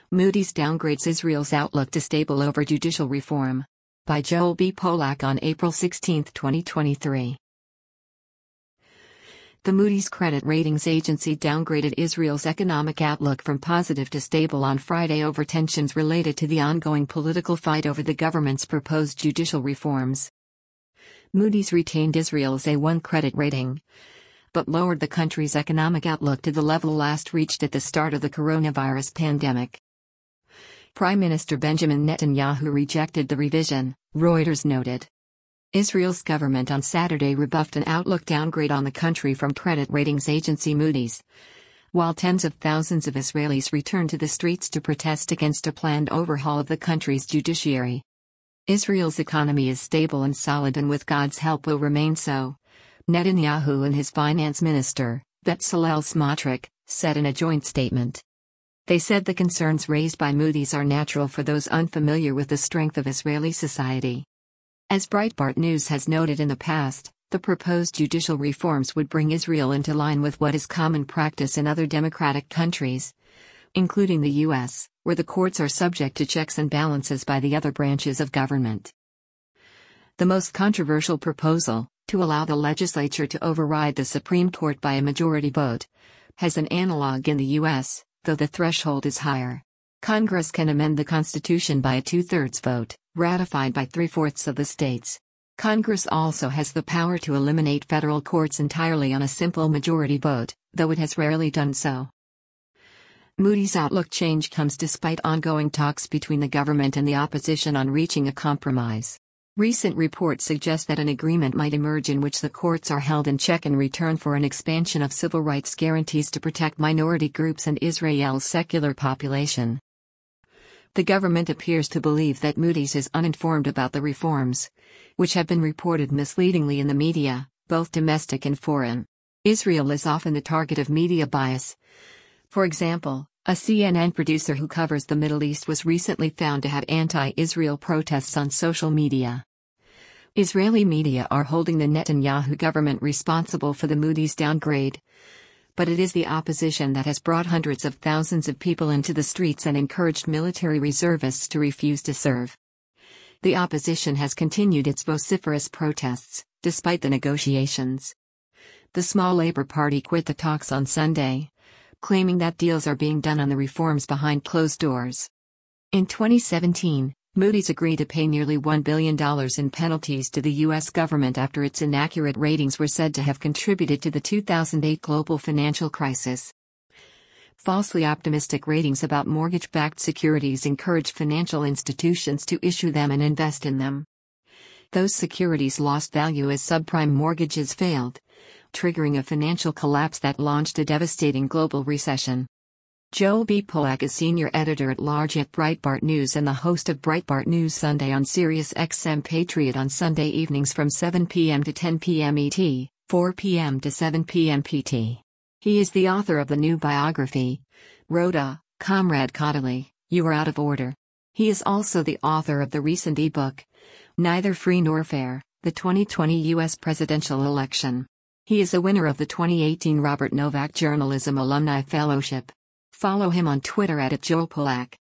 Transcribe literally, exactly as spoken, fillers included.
Moody's downgrades Israel's outlook to stable over judicial reform. By Joel B. Polak on April sixteenth, twenty twenty-three. The Moody's credit ratings agency downgraded Israel's economic outlook from positive to stable on Friday over tensions related to the ongoing political fight over the government's proposed judicial reforms. Moody's retained Israel's A one credit rating, but lowered the country's economic outlook to the level last reached at the start of the coronavirus pandemic. Prime Minister Benjamin Netanyahu rejected the revision, Reuters noted. Israel's government on Saturday rebuffed an outlook downgrade on the country from credit ratings agency Moody's, while tens of thousands of Israelis returned to the streets to protest against a planned overhaul of the country's judiciary. Israel's economy is stable and solid and with God's help will remain so, Netanyahu and his finance minister, Bezalel Smotrich, said in a joint statement. They said the concerns raised by Moody's are natural for those unfamiliar with the strength of Israeli society. As Breitbart News has noted in the past, the proposed judicial reforms would bring Israel into line with what is common practice in other democratic countries, including the U S, where the courts are subject to checks and balances by the other branches of government. The most controversial proposal, to allow the legislature to override the Supreme Court by a majority vote, has an analog in the U S, though the threshold is higher. Congress can amend the Constitution by a two-thirds vote, ratified by three-fourths of the states. Congress also has the power to eliminate federal courts entirely on a simple majority vote, though it has rarely done so. Moody's outlook change comes despite ongoing talks between the government and the opposition on reaching a compromise. Recent reports suggest that an agreement might emerge in which the courts are held in check in return for an expansion of civil rights guarantees to protect minority groups and Israel's secular population. The government appears to believe that Moody's is uninformed about the reforms, which have been reported misleadingly in the media, both domestic and foreign. Israel is often the target of media bias. For example, a C N N producer who covers the Middle East was recently found to have anti-Israel protests on social media. Israeli media are holding the Netanyahu government responsible for the Moody's downgrade, but it is the opposition that has brought hundreds of thousands of people into the streets and encouraged military reservists to refuse to serve. The opposition has continued its vociferous protests, despite the negotiations. The small Labour Party quit the talks on Sunday, claiming that deals are being done on the reforms behind closed doors. In twenty seventeen, Moody's agreed to pay nearly one billion dollars in penalties to the U S government after its inaccurate ratings were said to have contributed to the two thousand eight global financial crisis. Falsely optimistic ratings about mortgage-backed securities encouraged financial institutions to issue them and invest in them. Those securities lost value as subprime mortgages failed, triggering a financial collapse that launched a devastating global recession. Joel B. Polak is senior editor-at-large at Breitbart News and the host of Breitbart News Sunday on Sirius X M Patriot on Sunday evenings from seven p m to ten p m E T, four p m to seven p m P T. He is the author of the new biography, Rhoda, Comrade Caudaly, You Are Out of Order. He is also the author of the recent e-book, Neither Free Nor Fair, the twenty twenty U S Presidential Election. He is a winner of the twenty eighteen Robert Novak Journalism Alumni Fellowship. Follow him on Twitter at Joel Polak.